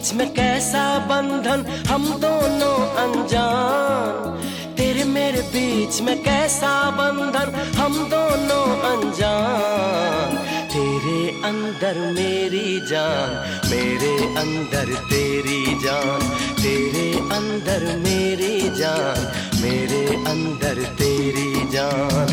बीच में कैसा बंधन, हम दोनों अनजान। तेरे मेरे बीच में कैसा बंधन, हम दोनों अनजान। तेरे अंदर मेरी जान, मेरे अंदर तेरी जान। तेरे अंदर मेरी जान, मेरे अंदर तेरी जान।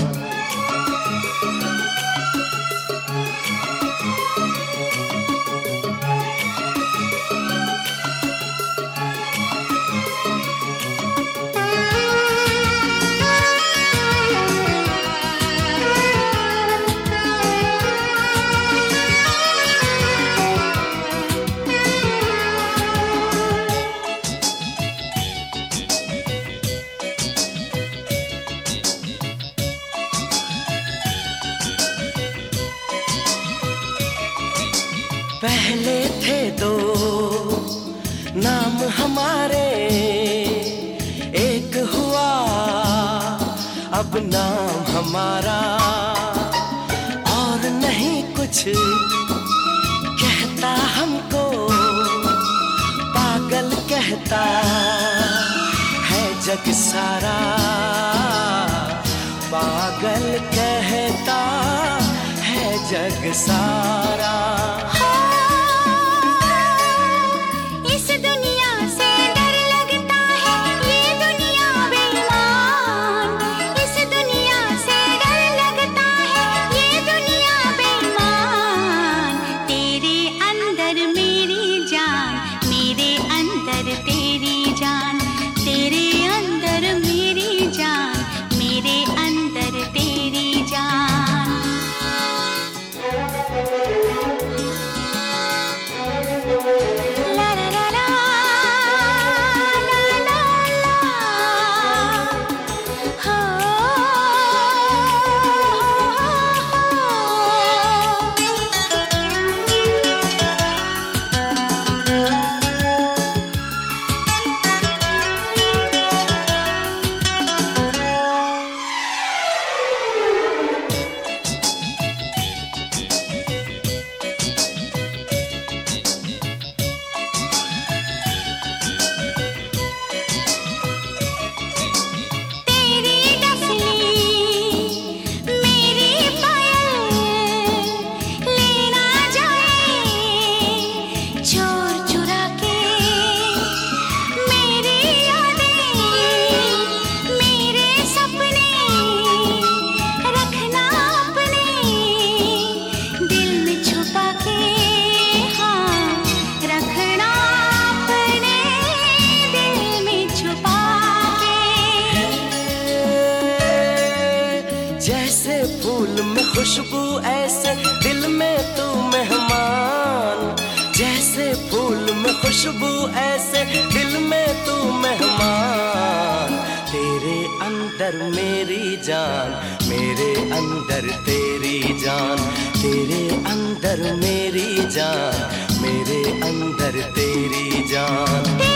पहले थे दो नाम हमारे, एक हुआ अब नाम हमारा। और नहीं कुछ कहता हमको, पागल कहता है जग सारा। पागल कहता है जग सारा। जैसे फूल में खुशबू ऐसे दिल में तू मेहमान। जैसे फूल में खुशबू ऐसे दिल में तू मेहमान। तेरे अंदर मेरी जान, मेरे अंदर तेरी जान। तेरे अंदर मेरी जान, मेरे अंदर तेरी जान।